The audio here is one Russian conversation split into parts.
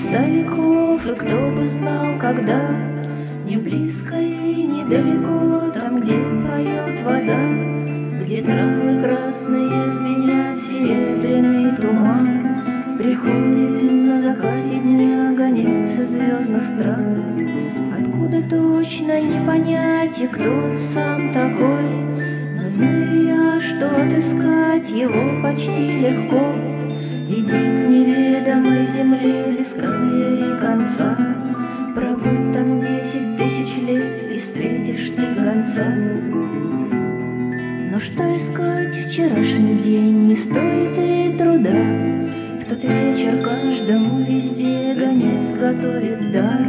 100 веков, и кто бы знал, когда, не близко и не далеко, там, где поет вода, где травы красные звенят, серебряный туман, приходит на закате дня гонец из звездных стран. Откуда точно не понять, и кто он сам такой, но знаю я, что отыскать его почти легко. Иди к неведомой земле без края и конца, пробудь там 10 000 лет и встретишь ты гонца. Но что искать вчерашний день не стоит и труда, в тот вечер каждому везде гонец готовит дар.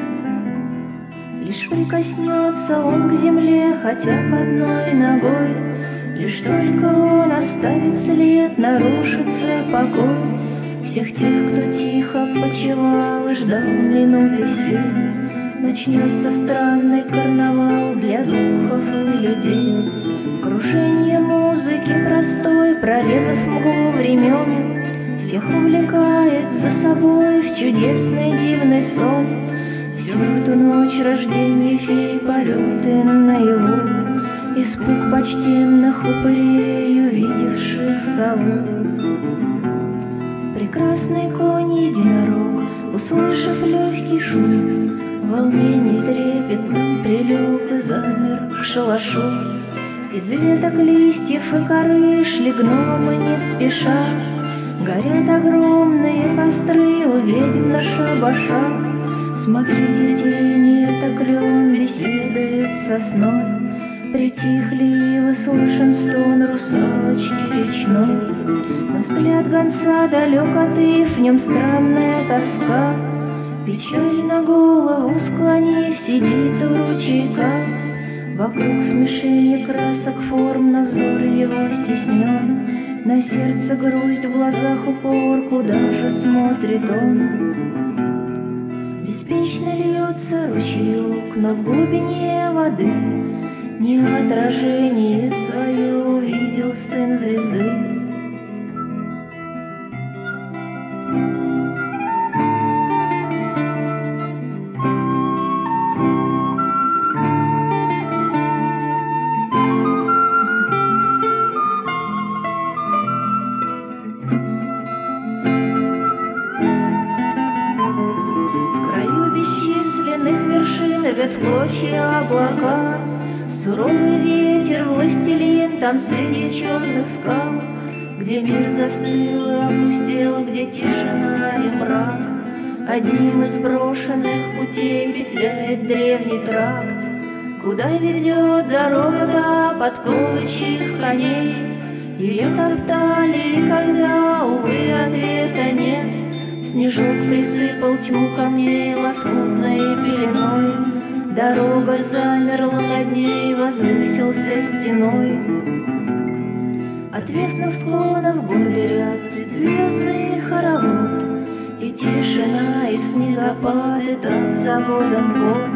Лишь прикоснется он к земле хотя бы одной ногой, лишь только он оставит след, нарушится покой всех тех, кто тихо почивал и ждал минуты сил. Начнется странный карнавал для духов и людей, кружение музыки простой, прорезав мглу времен, всех увлекает за собой в чудесный дивный сон. Всю в ту ночь рождения фей, полеты наяву, испуг почтенных упырей, увидевших сову. Прекрасный конь единорог, услышав легкий шум, волнение трепетным прилег и замер к шалашу. Из веток, листьев и коры шли гномы не спеша, горят огромные костры у ведьм на шабашах. Смотрите, тени, это клен беседует со сной, притихли и слышен стон русалочки речной. Но взгляд гонца далек от их, в нем странная тоска, печаль на голову склонив, сидит у ручейка. Вокруг смешение красок форм, но взор его стеснен, на сердце грусть, в глазах упор, куда же смотрит он. Беспечно льется ручеек, но в глубине воды не отражение свое увидел сын звезды. Рвет в клочья облака, суровый ветер, властелин, там среди черных скал, где мир застыл и опустел, где тишина и мрак. Одним из брошенных путей петляет древний тракт, куда ведет дорога до подковычьих коней. Ее топтали, и когда, увы, ответа нет, снежок присыпал тьму камней лоскутной пеленой. Дорога замерла над ней, возвысился стеной. Отвесных склонов гордый ряд, звездный хоровод, и тишина, и снегопад, и так за годом год.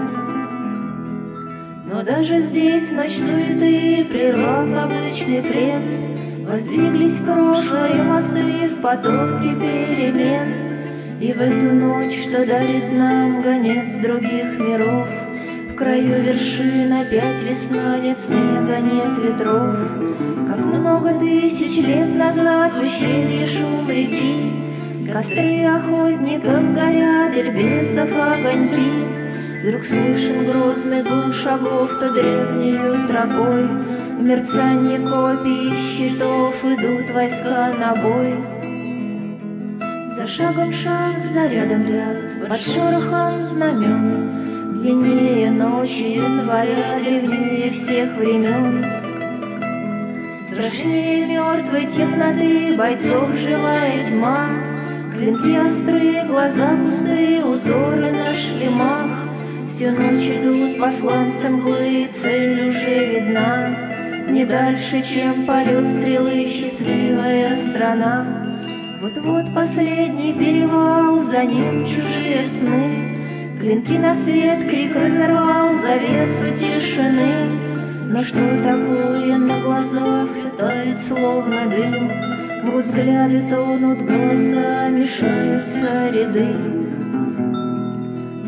Но даже здесь ночь суеты, прервав обычный плен, воздвиглись прошлые мосты в потоке перемен. И в эту ночь, что дарит нам гонец других миров, в краю вершин опять весна, нет снега, нет ветров. Как много тысяч лет назад в ущелье шум реки, костры охотников горят, эльбесов огоньки. Вдруг слышен грозный гул шагов, то древнею тропой в мерцанье копий и щитов идут войска на бой. За шагом шаг, за рядом ряд, под шорохом знамен, длиннее ночи января, древнее всех времен. Страшнее мертвой темноты бойцов живая тьма, клинки острые, глаза пустые, узоры на шлемах. Всю ночь идут посланцы мглы, цель уже видна, не дальше, чем полет стрелы, счастливая страна. Вот-вот последний перевал, за ним чужие сны, клинки на свет, крик разорвал завесу тишины. Но что такое на глазах летает, словно дым, взгляды тонут, голоса мешаются ряды.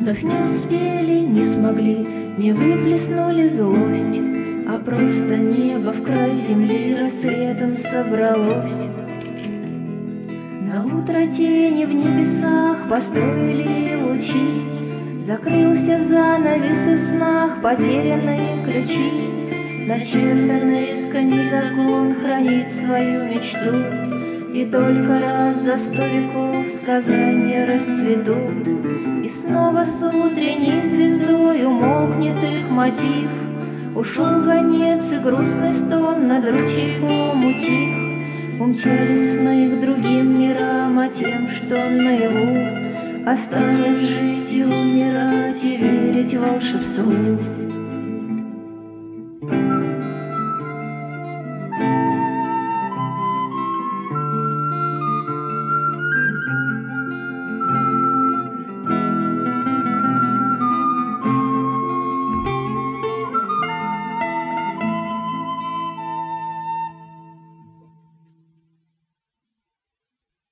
вновь не успели, не смогли, не выплеснули злость, а просто небо в край земли рассветом собралось. На утро тени в небесах построили лучи, закрылся занавес и в снах потерянные ключи. Начертанный искренний закон хранит свою мечту, и только раз за 100 веков сказания расцветут, и снова с утренней звездой умолкнет их мотив. Ушел гонец, и грустный стон над ручейком утих. Умчались сны к другим мирам, а тем, что наяву осталось жить и умирать, и верить в волшебству.